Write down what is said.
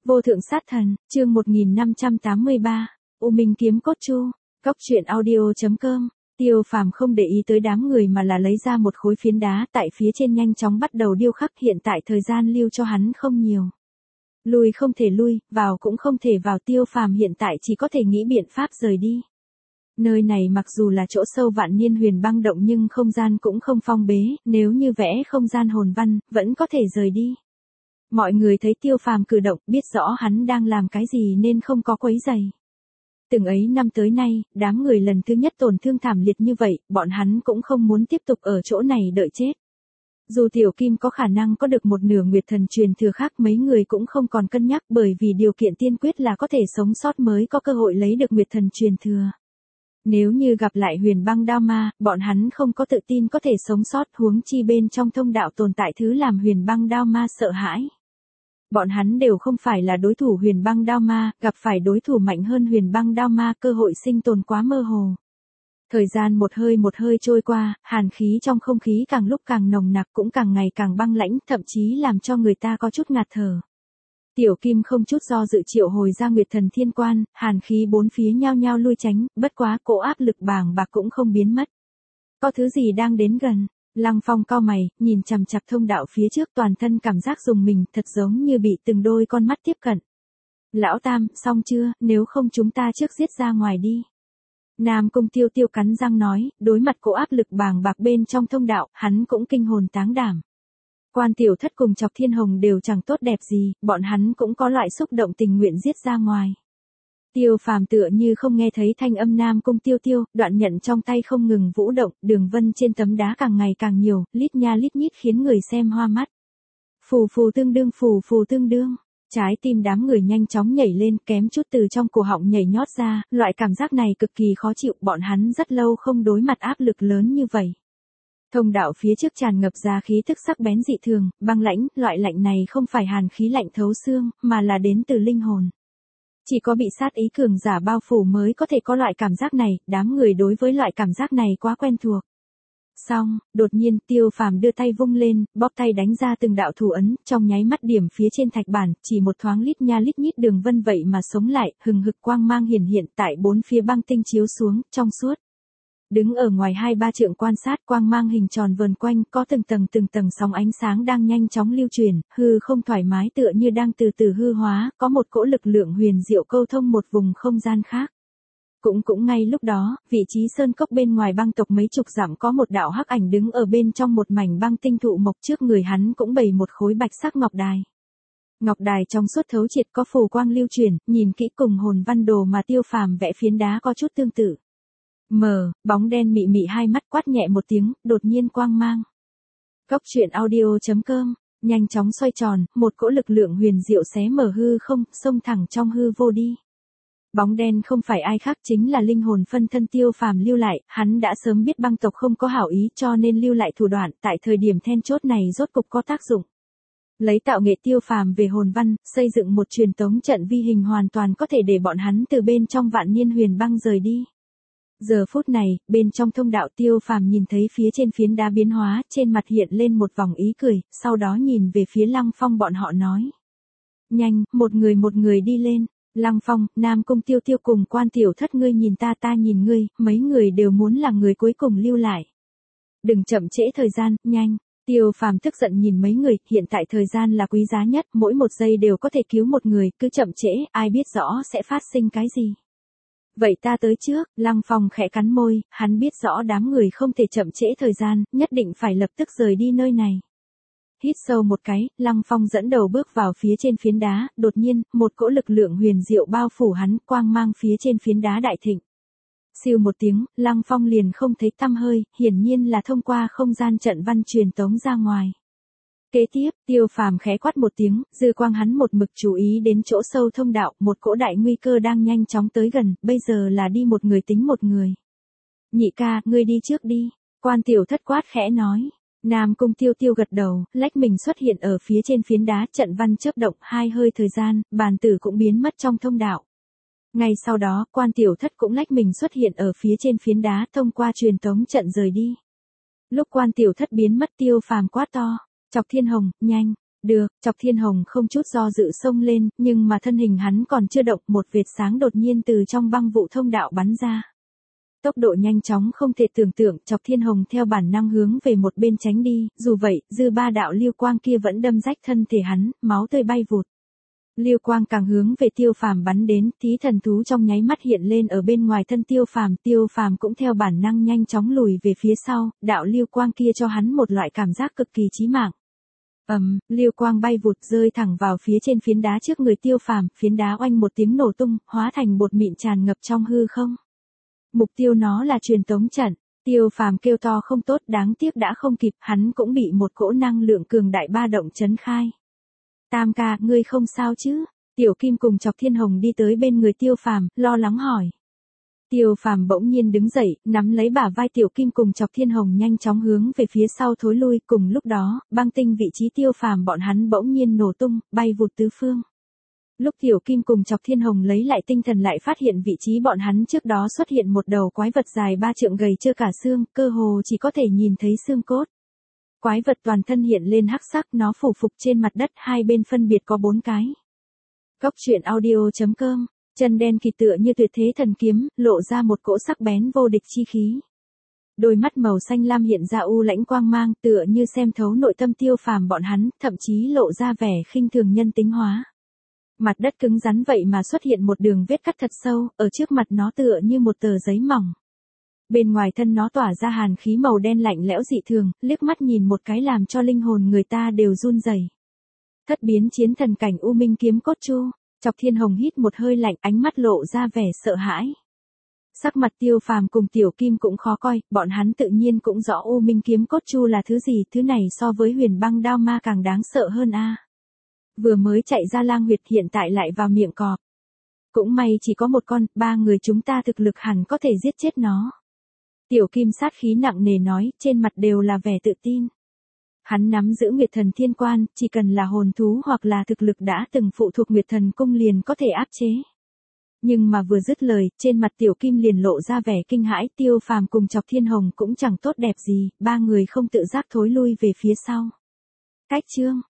Vô thượng sát thần, chương 1583, U Minh kiếm cốt chu, Cóc truyện audio.com. Tiêu Phàm không để ý tới đám người mà là lấy ra một khối phiến đá tại phía trên nhanh chóng bắt đầu điêu khắc, hiện tại thời gian lưu cho hắn không nhiều. Lui không thể lui, vào cũng không thể vào, Tiêu Phàm hiện tại chỉ có thể nghĩ biện pháp rời đi. Nơi này mặc dù là chỗ sâu vạn niên huyền băng động nhưng không gian cũng không phong bế, nếu như vẽ không gian hồn văn, vẫn có thể rời đi. Mọi người thấy Tiêu Phàm cử động, biết rõ hắn đang làm cái gì nên không có quấy rầy. Từng ấy năm tới nay, đám người lần thứ nhất tổn thương thảm liệt như vậy, bọn hắn cũng không muốn tiếp tục ở chỗ này đợi chết. Dù Tiểu Kim có khả năng có được một nửa Nguyệt Thần truyền thừa khác, mấy người cũng không còn cân nhắc, bởi vì điều kiện tiên quyết là có thể sống sót mới có cơ hội lấy được Nguyệt Thần truyền thừa. Nếu như gặp lại huyền băng đao ma, bọn hắn không có tự tin có thể sống sót, huống chi bên trong thông đạo tồn tại thứ làm huyền băng đao ma sợ hãi. Bọn hắn đều không phải là đối thủ huyền băng đao ma, gặp phải đối thủ mạnh hơn huyền băng đao ma, cơ hội sinh tồn quá mơ hồ. Thời gian một hơi trôi qua, hàn khí trong không khí càng lúc càng nồng nặc, cũng càng ngày càng băng lãnh, thậm chí làm cho người ta có chút ngạt thở. Tiểu Kim không chút do dự triệu hồi ra Nguyệt Thần Thiên Quan, hàn khí bốn phía nhao nhao lui tránh, bất quá cỗ áp lực bàng bạc cũng không biến mất. Có thứ gì đang đến gần. Lăng Phong cau mày, nhìn chằm chằm thông đạo phía trước, toàn thân cảm giác rùng mình, thật giống như bị từng đôi con mắt tiếp cận. Lão Tam, xong chưa, nếu không chúng ta trước giết ra ngoài đi. Nam Cung Tiêu Tiêu cắn răng nói, đối mặt cỗ áp lực bàng bạc bên trong thông đạo, hắn cũng kinh hồn táng đảm. Quan Tiểu Thất cùng Chọc Thiên Hồng đều chẳng tốt đẹp gì, bọn hắn cũng có loại xúc động tình nguyện giết ra ngoài. Tiêu Phàm tựa như không nghe thấy thanh âm Nam Cung Tiêu Tiêu, đoạn nhận trong tay không ngừng vũ động, đường vân trên tấm đá càng ngày càng nhiều, lít nha lít nhít khiến người xem hoa mắt. Phù phù tương đương, trái tim đám người nhanh chóng nhảy lên, kém chút từ trong cổ họng nhảy nhót ra, loại cảm giác này cực kỳ khó chịu, bọn hắn rất lâu không đối mặt áp lực lớn như vậy. Thông đạo phía trước tràn ngập ra khí tức sắc bén dị thường, băng lãnh, loại lạnh này không phải hàn khí lạnh thấu xương, mà là đến từ linh hồn. Chỉ có bị sát ý cường giả bao phủ mới có thể có loại cảm giác này, đám người đối với loại cảm giác này quá quen thuộc. Xong, đột nhiên Tiêu Phàm đưa tay vung lên, bóp tay đánh ra từng đạo thủ ấn, trong nháy mắt điểm phía trên thạch bản, chỉ một thoáng lít nha lít nhít đường vân vậy mà sống lại, hừng hực quang mang hiển hiện tại bốn phía băng tinh chiếu xuống, trong suốt. Đứng ở ngoài 2-3 trượng quan sát, quang mang hình tròn vờn quanh, có từng tầng sóng ánh sáng đang nhanh chóng lưu truyền, hư không thoải mái tựa như đang từ từ hư hóa, có một cỗ lực lượng huyền diệu câu thông một vùng không gian khác. Cũng ngay lúc đó, vị trí sơn cốc bên ngoài băng tộc mấy chục dặm có một đạo hắc ảnh đứng ở bên trong một mảnh băng tinh thụ mộc, trước người hắn cũng bày một khối bạch sắc ngọc đài. Ngọc đài trong suốt thấu triệt, có phù quang lưu truyền, nhìn kỹ cùng hồn văn đồ mà Tiêu Phàm vẽ phiến đá có chút tương tự. Bóng đen mị mị hai mắt, quát nhẹ một tiếng, đột nhiên quang mang. Cóc truyện audio.com, nhanh chóng xoay tròn, một cỗ lực lượng huyền diệu xé mở hư không, xông thẳng trong hư vô đi. Bóng đen không phải ai khác, chính là linh hồn phân thân Tiêu Phàm lưu lại, hắn đã sớm biết băng tộc không có hảo ý cho nên lưu lại thủ đoạn, tại thời điểm then chốt này rốt cục có tác dụng. Lấy tạo nghệ Tiêu Phàm về hồn văn, xây dựng một truyền tống trận vi hình hoàn toàn có thể để bọn hắn từ bên trong vạn niên huyền băng rời đi. Giờ phút này, bên trong thông đạo Tiêu Phàm nhìn thấy phía trên phiến đá biến hóa, trên mặt hiện lên một vòng ý cười, sau đó nhìn về phía Lăng Phong bọn họ nói. Nhanh, một người đi lên. Lăng Phong, Nam Cung Tiêu Tiêu cùng Quan Tiểu Thất, ngươi nhìn ta nhìn ngươi, mấy người đều muốn là người cuối cùng lưu lại. Đừng chậm trễ thời gian, nhanh. Tiêu Phàm tức giận nhìn mấy người, hiện tại thời gian là quý giá nhất, mỗi một giây đều có thể cứu một người, cứ chậm trễ, ai biết rõ sẽ phát sinh cái gì. Vậy ta tới trước, Lăng Phong khẽ cắn môi, hắn biết rõ đám người không thể chậm trễ thời gian, nhất định phải lập tức rời đi nơi này. Hít sâu một cái, Lăng Phong dẫn đầu bước vào phía trên phiến đá, đột nhiên, một cỗ lực lượng huyền diệu bao phủ hắn, quang mang phía trên phiến đá đại thịnh. Siêu một tiếng, Lăng Phong liền không thấy tăm hơi, hiển nhiên là thông qua không gian trận văn truyền tống ra ngoài. Kế tiếp, Tiêu Phàm khẽ quát một tiếng, dư quang hắn một mực chú ý đến chỗ sâu thông đạo, một cỗ đại nguy cơ đang nhanh chóng tới gần, bây giờ là đi một người tính một người. Nhị ca, ngươi đi trước đi, Quan Tiểu Thất quát khẽ nói. Nam Cung Tiêu Tiêu gật đầu, lách mình xuất hiện ở phía trên phiến đá, trận văn chớp động, hai hơi thời gian, bàn tử cũng biến mất trong thông đạo. Ngay sau đó, Quan Tiểu Thất cũng lách mình xuất hiện ở phía trên phiến đá, thông qua truyền tống trận rời đi. Lúc Quan Tiểu Thất biến mất, Tiêu Phàm quát to, Chọc Thiên Hồng, nhanh, Được, Chọc Thiên Hồng không chút do dự xông lên, nhưng mà thân hình hắn còn chưa động, một vệt sáng đột nhiên từ trong băng vụ thông đạo bắn ra. Tốc độ nhanh chóng không thể tưởng tượng, Chọc Thiên Hồng theo bản năng hướng về một bên tránh đi, dù vậy, dư ba đạo lưu quang kia vẫn đâm rách thân thể hắn, máu tươi bay vụt. Lưu quang càng hướng về Tiêu Phàm bắn đến, thí thần thú trong nháy mắt hiện lên ở bên ngoài thân Tiêu Phàm cũng theo bản năng nhanh chóng lùi về phía sau, đạo lưu quang kia cho hắn một loại cảm giác cực kỳ chí mạng. Lưu quang bay vụt rơi thẳng vào phía trên phiến đá trước người Tiêu Phàm, phiến đá oanh một tiếng nổ tung, hóa thành bột mịn tràn ngập trong hư không. Mục tiêu nó là truyền tống trận. Tiêu Phàm kêu to không tốt, đáng tiếc đã không kịp, hắn cũng bị một cỗ năng lượng cường đại ba động chấn khai. Tam ca, ngươi không sao chứ? Tiểu Kim cùng Chọc Thiên Hồng đi tới bên người Tiêu Phàm, lo lắng hỏi. Tiêu Phàm bỗng nhiên đứng dậy, nắm lấy bả vai Tiểu Kim cùng Chọc Thiên Hồng nhanh chóng hướng về phía sau thối lui, cùng lúc đó, băng tinh vị trí Tiêu Phàm bọn hắn bỗng nhiên nổ tung, bay vụt tứ phương. Lúc Tiểu Kim cùng Chọc Thiên Hồng lấy lại tinh thần lại phát hiện vị trí bọn hắn trước đó xuất hiện một đầu quái vật dài 3 trượng gầy trơ cả xương, cơ hồ chỉ có thể nhìn thấy xương cốt. Quái vật toàn thân hiện lên hắc sắc, nó phủ phục trên mặt đất, hai bên phân biệt có 4 cái. Góc truyện audio.com, chân đen kịt tựa như tuyệt thế thần kiếm, lộ ra một cỗ sắc bén vô địch chi khí. Đôi mắt màu xanh lam hiện ra u lãnh quang mang, tựa như xem thấu nội tâm Tiêu Phàm bọn hắn, thậm chí lộ ra vẻ khinh thường nhân tính hóa. Mặt đất cứng rắn vậy mà xuất hiện một đường vết cắt thật sâu, ở trước mặt nó tựa như một tờ giấy mỏng. Bên ngoài thân nó tỏa ra hàn khí màu đen lạnh lẽo dị thường, liếc mắt nhìn một cái làm cho linh hồn người ta đều run rẩy. Thất biến chiến thần cảnh U Minh kiếm cốt chu, Chọc Thiên Hồng hít một hơi lạnh, ánh mắt lộ ra vẻ sợ hãi. Sắc mặt Tiêu Phàm cùng Tiểu Kim cũng khó coi, bọn hắn tự nhiên cũng rõ U Minh kiếm cốt chu là thứ gì, thứ này so với huyền băng đao ma càng đáng sợ hơn a. Vừa mới chạy ra lang huyệt hiện tại lại vào miệng cọp. Cũng may chỉ có một con, 3 người chúng ta thực lực hẳn có thể giết chết nó. Tiểu Kim sát khí nặng nề nói, trên mặt đều là vẻ tự tin. Hắn nắm giữ Nguyệt Thần Thiên Quan, chỉ cần là hồn thú hoặc là thực lực đã từng phụ thuộc Nguyệt Thần Cung liền có thể áp chế. Nhưng mà vừa dứt lời, trên mặt Tiểu Kim liền lộ ra vẻ kinh hãi, Tiêu Phàm cùng Chọc Thiên Hồng cũng chẳng tốt đẹp gì, 3 người không tự giác thối lui về phía sau. Cách chương